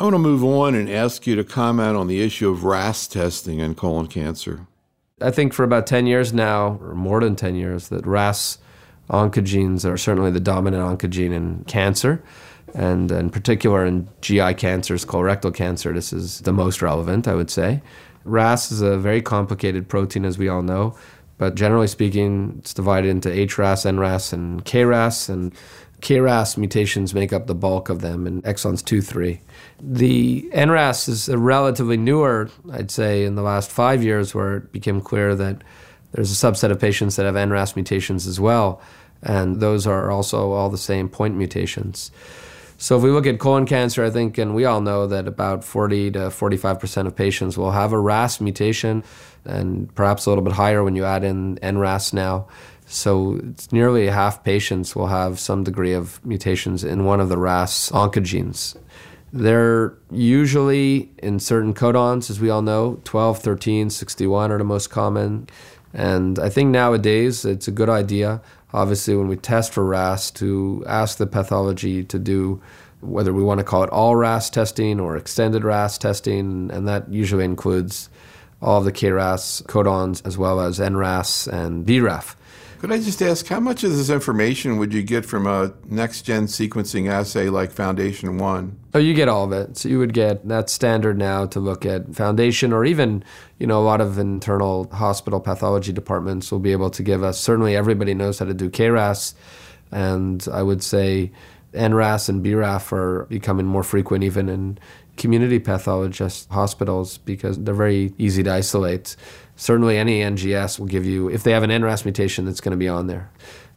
I want to move on and ask you to comment on the issue of RAS testing in colon cancer. I think for about 10 years now, or more than 10 years, that RAS oncogenes are certainly the dominant oncogene in cancer. And in particular in GI cancers, colorectal cancer, this is the most relevant, I would say. RAS is a very complicated protein, as we all know. But generally speaking, it's divided into HRAS, NRAS, and KRAS. And KRAS mutations make up the bulk of them in exons 2, 3. The NRAS is a relatively newer, I'd say, in the last 5 years, where it became clear that there's a subset of patients that have NRAS mutations as well. And those are also all the same point mutations. So if we look at colon cancer, I think, and we all know that about 40 to 45% of patients will have a RAS mutation, and perhaps a little bit higher when you add in NRAS now. So it's nearly half patients will have some degree of mutations in one of the RAS oncogenes. They're usually in certain codons, as we all know. 12, 13, 61 are the most common. And I think nowadays it's a good idea, obviously, when we test for RAS, to ask the pathology to do, whether we want to call it all RAS testing or extended RAS testing, and that usually includes all of the KRAS codons as well as NRAS and BRAF. Could I just ask, how much of this information would you get from a next-gen sequencing assay like Foundation One? Oh, you get all of it. So you would get, that's standard now to look at Foundation, or even, a lot of internal hospital pathology departments will be able to give us. Certainly everybody knows how to do KRAS, and I would say NRAS and BRAF are becoming more frequent even in community pathologist hospitals because they're very easy to isolate. Certainly any NGS will give you, if they have an NRAS mutation, that's going to be on there.